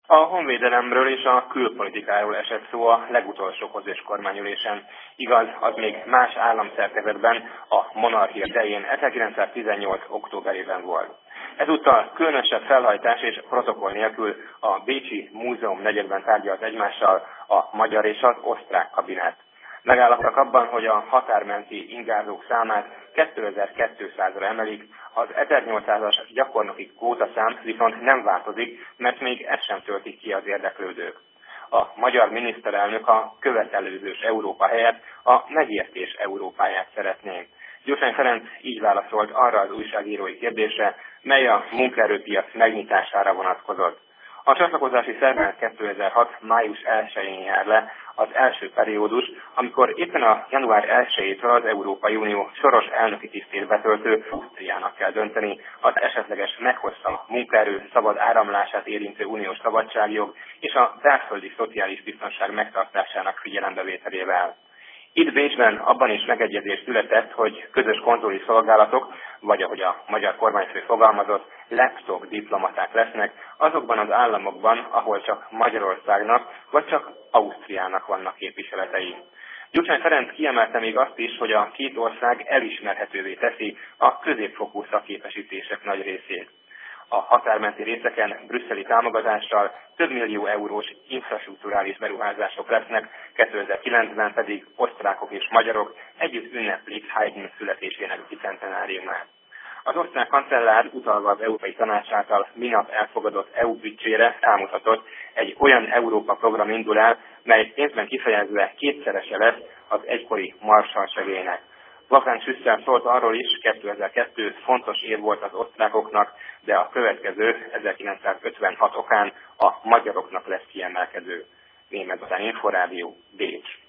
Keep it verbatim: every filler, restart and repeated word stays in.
A honvédelemről és a külpolitikáról esett szó a legutolsó közös kormányülésen. Igaz, az még más államszerkezetben, a monarchia idején ezerkilencszáztizennyolc. októberében volt. Ezúttal különösebb felhajtás és protokoll nélkül a Bécsi Múzeum negyedben tárgyalt egymással a magyar és az osztrák kabinet. Megállapodtak abban, hogy a határmenti ingázók számát kétezer-kétszázra emelik, az ezernyolcszázas gyakornoki kvótaszám viszont nem változik, mert még ezt sem töltik ki az érdeklődők. A magyar miniszterelnök a követelőzős Európa helyett a megértés Európáját szeretné. Gyurcsány Ferenc így válaszolt arra az újságírói kérdésre, mely a munkaerőpiac megnyitására vonatkozott. A csatlakozási szerződés kétezer-hat. május elsején jár le az első periódus, amikor éppen a január elsejétől az Európai Unió soros elnöki tisztét betöltő Ausztriának kell dönteni az esetleges meghosszabb munkaerő szabad áramlását érintő uniós szabadságjog és a belföldi szociális biztonság megtartásának figyelembevételével. Itt Bécsben abban is megegyezés született, hogy közös konzuli szolgálatok, vagy ahogy a magyar kormányfő fogalmazott, laptop diplomaták lesznek azokban az államokban, ahol csak Magyarországnak, vagy csak Ausztriának vannak képviseletei. Gyurcsány Ferenc kiemelte még azt is, hogy a két ország elismerhetővé teszi a középfokú szakképesítések nagy részét. A határmenti részeken brüsszeli támogatással több millió eurós infrastrukturális beruházások lesznek, kétezer-kilencben pedig osztrákok és magyarok együtt ünneplik Haydn születésének bicentenáriumát. Az osztrák kancellár utalva az Európai Tanács által minap elfogadott é u büdzsére rámutatott, egy olyan Európa program indul el, mely pénzben kifejezve kétszerese lesz az egykori Marshall segélynek. Wolfgang Schüssel szólt arról is, kétezer-kettő fontos év volt az osztrákoknak, de a következő ezerkilencszázötvenhat okán a magyaroknak lesz kiemelkedő. Német Inforádió, Bécs.